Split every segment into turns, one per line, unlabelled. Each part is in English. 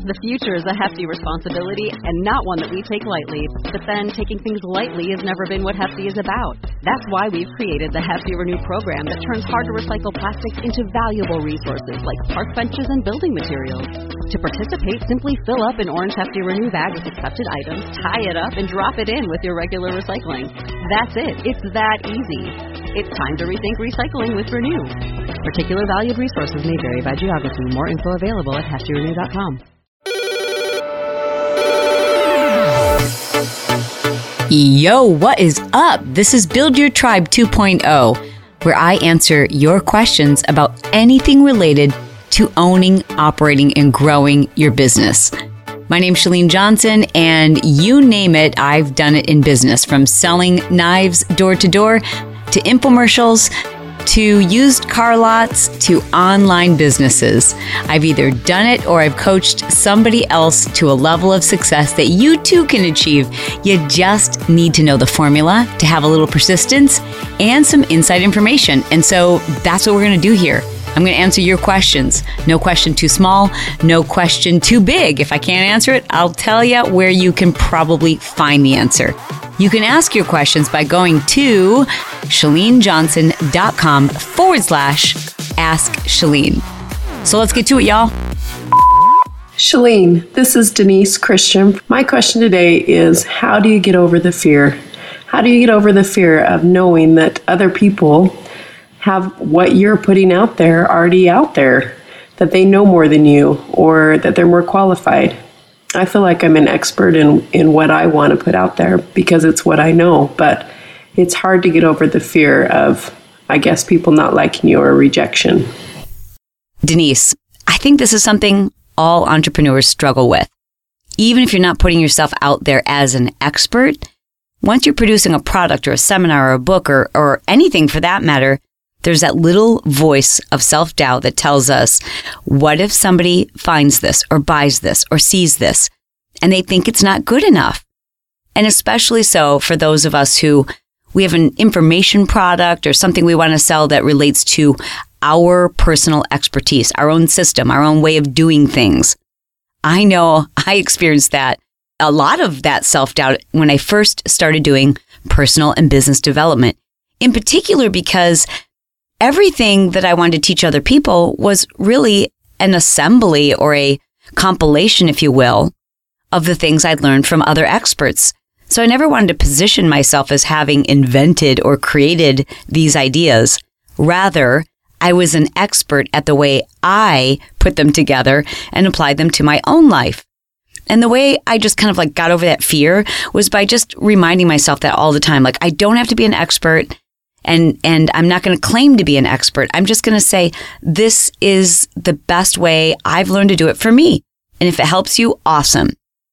The future is a hefty responsibility and not one that we take lightly. But then taking things lightly has never been what Hefty is about. That's why we've created the Hefty Renew program that turns hard-to-recycle plastics into valuable resources like park benches and building materials. To participate, simply fill up an orange Hefty Renew bag with accepted items, tie it up, and drop it in with your regular recycling. That's it. It's that easy. It's time to rethink recycling with Renew. Particular valued resources may vary by geography. More info available at heftyrenew.com.
Yo, what is up? This is Build Your Tribe 2.0, where I answer your questions about anything related to owning, operating, and growing your business. My name's Chalene Johnson, and you name it, I've done it in business, from selling knives door to door, to infomercials, to used car lots, to online businesses. I've either done it or I've coached somebody else to a level of success that you too can achieve. You just need to know the formula, to have a little persistence, and some inside information. And so that's what we're going to do here. I'm going to answer your questions. No question too small, no question too big. If I can't answer it, I'll tell you where you can probably find the answer. You can ask your questions by going to chalenejohnson.com/Ask Chalene. So let's get to it, y'all.
Chalene, this is Denise Christian. My question today is, how do you get over the fear? How do you get over the fear of knowing that other people have what you're putting out there already out there, that they know more than you or that they're more qualified? I feel like I'm an expert in what I want to put out there because it's what I know, but it's hard to get over the fear of, I guess, people not liking you or rejection.
Denise, I think this is something all entrepreneurs struggle with. Even if you're not putting yourself out there as an expert, once you're producing a product or a seminar or a book or anything for that matter, there's that little voice of self-doubt that tells us, what if somebody finds this or buys this or sees this and they think it's not good enough? And especially so for those of us who we have an information product or something we want to sell that relates to our personal expertise, our own system, our own way of doing things. I know I experienced that, a lot of that self-doubt when I first started doing personal and business development, in particular because everything that I wanted to teach other people was really an assembly or a compilation, if you will, of the things I'd learned from other experts. So I never wanted to position myself as having invented or created these ideas. Rather, I was an expert at the way I put them together and applied them to my own life. And the way I just kind of like got over that fear was by just reminding myself that all the time. Like, I don't have to be an expert. And I'm not going to claim to be an expert. I'm just going to say, this is the best way I've learned to do it for me. And if it helps you, awesome.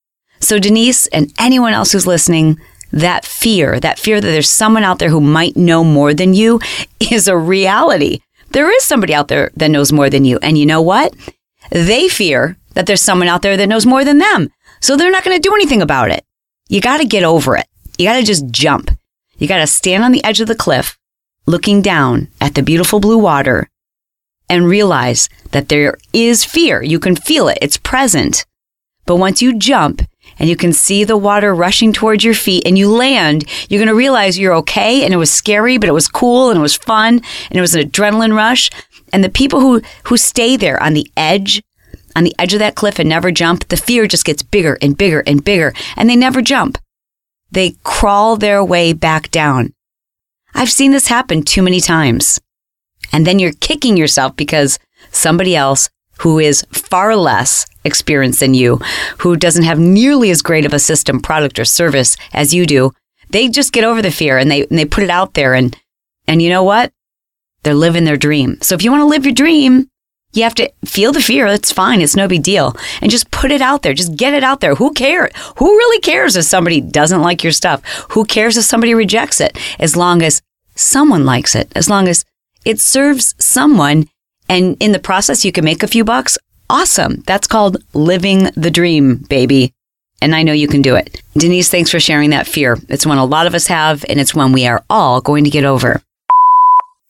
So Denise and anyone else who's listening, that fear that there's someone out there who might know more than you is a reality. There is somebody out there that knows more than you. And you know what? They fear that there's someone out there that knows more than them. So they're not going to do anything about it. You got to get over it. You got to just jump. You got to stand on the edge of the cliff, looking down at the beautiful blue water, and realize that there is fear. You can feel it. It's present. But once you jump and you can see the water rushing towards your feet and you land, you're going to realize you're okay. And it was scary, but it was cool and it was fun and it was an adrenaline rush. And the people who stay there on the edge of that cliff and never jump, the fear just gets bigger and bigger and bigger, and they never jump. They crawl their way back down. I've seen this happen too many times. And then you're kicking yourself because somebody else who is far less experienced than you, who doesn't have nearly as great of a system, product, or service as you do, they just get over the fear and they put it out there. And you know what? They're living their dream. So if you want to live your dream, you have to feel the fear. It's fine. It's no big deal. And just put it out there. Just get it out there. Who cares? Who really cares if somebody doesn't like your stuff? Who cares if somebody rejects it? As long as someone likes it, as long as it serves someone, and in the process you can make a few bucks, awesome. That's called living the dream, baby. And I know you can do it. Denise, thanks for sharing that fear. It's one a lot of us have, and it's one we are all going to get over.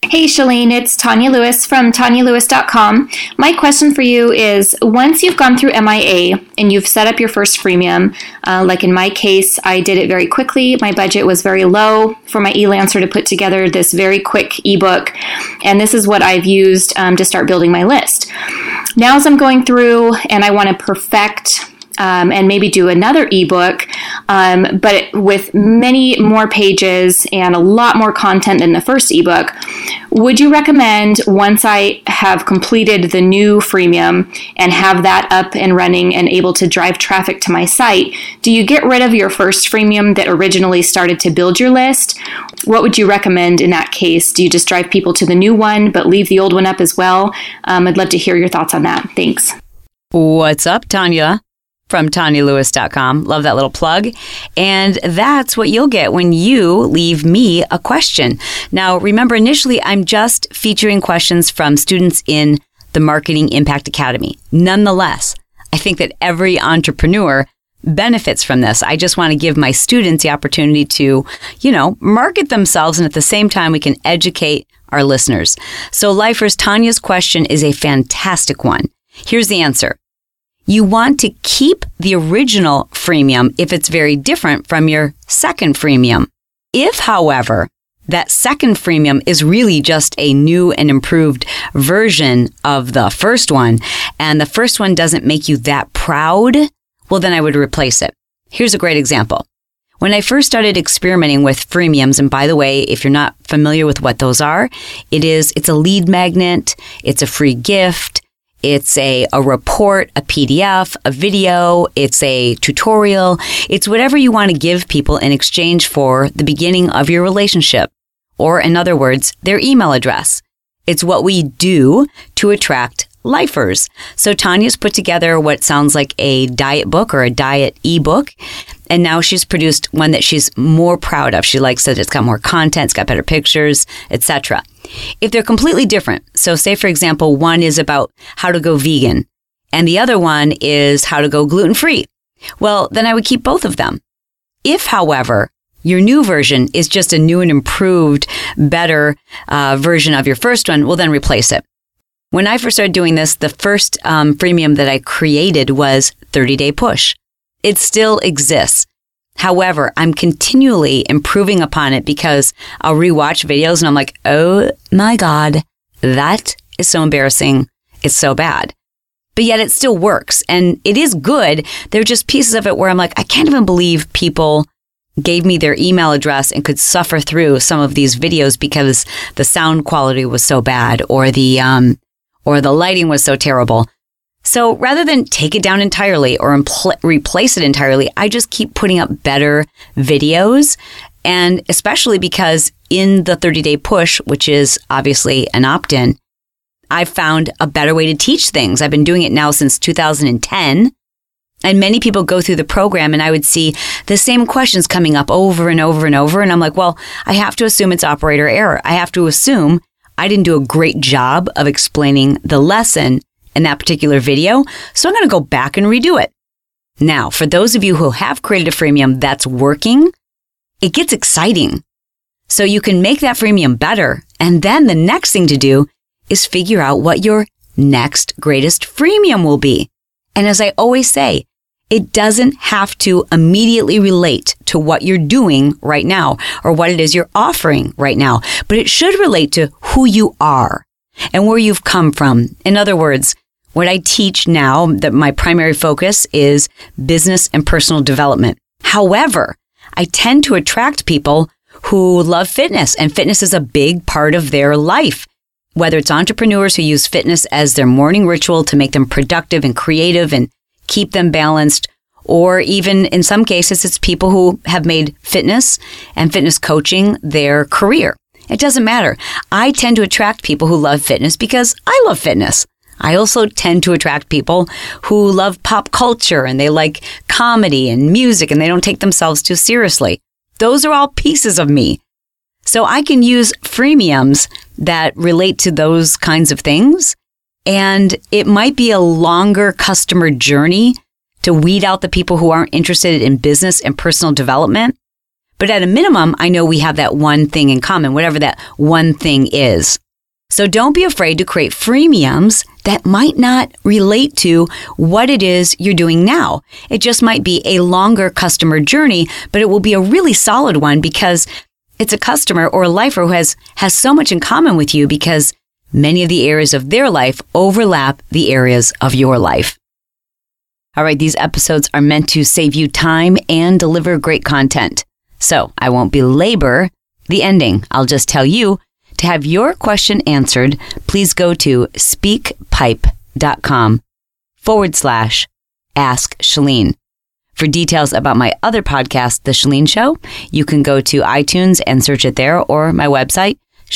Hey, Chalene, it's Tanya Lewis from TanyaLewis.com. My question for you is, once you've gone through MIA and you've set up your first freemium, like in my case, I did it very quickly. My budget was very low for my eLancer to put together this very quick ebook. And this is what I've used to start building my list. Now, as I'm going through and I want to perfect and maybe do another ebook, but with many more pages and a lot more content than the first ebook, would you recommend, once I have completed the new freemium and have that up and running and able to drive traffic to my site, do you get rid of your first freemium that originally started to build your list? What would you recommend in that case? Do you just drive people to the new one but leave the old one up as well? I'd love to hear your thoughts on that. Thanks.
What's up, Tanya? From TanyaLewis.com. Love that little plug. And that's what you'll get when you leave me a question. Now, remember, initially, I'm just featuring questions from students in the Marketing Impact Academy. Nonetheless, I think that every entrepreneur benefits from this. I just want to give my students the opportunity to, market themselves. And at the same time, we can educate our listeners. So, lifers, Tanya's question is a fantastic one. Here's the answer. You want to keep the original freemium if it's very different from your second freemium. If, however, that second freemium is really just a new and improved version of the first one, and the first one doesn't make you that proud, well, then I would replace it. Here's a great example. When I first started experimenting with freemiums, and by the way, if you're not familiar with what those are, it's a lead magnet, it's a free gift, it's a report, a PDF, a video, it's a tutorial. It's whatever you want to give people in exchange for the beginning of your relationship. Or in other words, their email address. It's what we do to attract lifers. So Tanya's put together what sounds like a diet book or a diet ebook. And now she's produced one that she's more proud of. She likes that it's got more content, it's got better pictures, etc. If they're completely different, so say, for example, one is about how to go vegan and the other one is how to go gluten-free, well, then I would keep both of them. If, however, your new version is just a new and improved, better version of your first one, well, then replace it. When I first started doing this, the first freemium that I created was 30-Day Push. It still exists. However, I'm continually improving upon it because I'll rewatch videos and I'm like, oh my God, that is so embarrassing. It's so bad. But yet it still works and it is good. There are just pieces of it where I'm like, I can't even believe people gave me their email address and could suffer through some of these videos because the sound quality was so bad or the lighting was so terrible. So rather than take it down entirely or replace it entirely, I just keep putting up better videos. And especially because in the 30-Day Push, which is obviously an opt-in, I've found a better way to teach things. I've been doing it now since 2010. And many people go through the program and I would see the same questions coming up over and over and over. And I'm like, well, I have to assume it's operator error. I have to assume I didn't do a great job of explaining the lesson in that particular video, so I'm going to go back and redo it. Now, for those of you who have created a freemium that's working, it gets exciting. So you can make that freemium better, and then the next thing to do is figure out what your next greatest freemium will be. And as I always say, it doesn't have to immediately relate to what you're doing right now or what it is you're offering right now, but it should relate to who you are and where you've come from. In other words, what I teach now, that my primary focus is business and personal development. However, I tend to attract people who love fitness, and fitness is a big part of their life. Whether it's entrepreneurs who use fitness as their morning ritual to make them productive and creative and keep them balanced, or even in some cases, it's people who have made fitness and fitness coaching their career. It doesn't matter. I tend to attract people who love fitness because I love fitness. I also tend to attract people who love pop culture and they like comedy and music and they don't take themselves too seriously. Those are all pieces of me. So I can use freemiums that relate to those kinds of things. And it might be a longer customer journey to weed out the people who aren't interested in business and personal development. But at a minimum, I know we have that one thing in common, whatever that one thing is. So don't be afraid to create freemiums that might not relate to what it is you're doing now. It just might be a longer customer journey, but it will be a really solid one because it's a customer or a lifer who has so much in common with you because many of the areas of their life overlap the areas of your life. All right, these episodes are meant to save you time and deliver great content. So I won't belabor the ending. I'll just tell you, to have your question answered, please go to speakpipe.com/Ask Chalene. For details about my other podcast, The Chalene Show, you can go to iTunes and search it there or my website,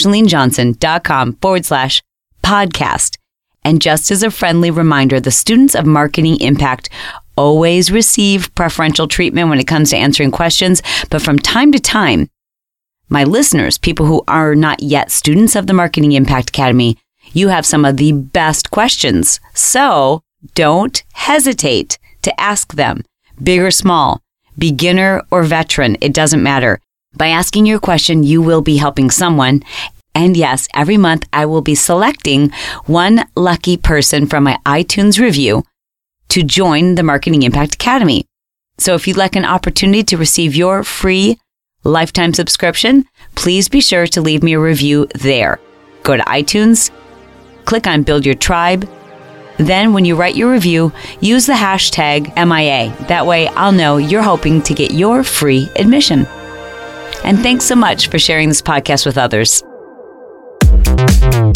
chalenejohnson.com/podcast. And just as a friendly reminder, the students of Marketing Impact always receive preferential treatment when it comes to answering questions. But from time to time, my listeners, people who are not yet students of the Marketing Impact Academy, you have some of the best questions. So don't hesitate to ask them, big or small, beginner or veteran, it doesn't matter. By asking your question, you will be helping someone. And yes, every month I will be selecting one lucky person from my iTunes review to join the Marketing Impact Academy. So if you'd like an opportunity to receive your free lifetime subscription, please be sure to leave me a review there. Go to iTunes, click on Build Your Tribe. Then when you write your review, use the hashtag MIA. That way I'll know you're hoping to get your free admission. And thanks so much for sharing this podcast with others.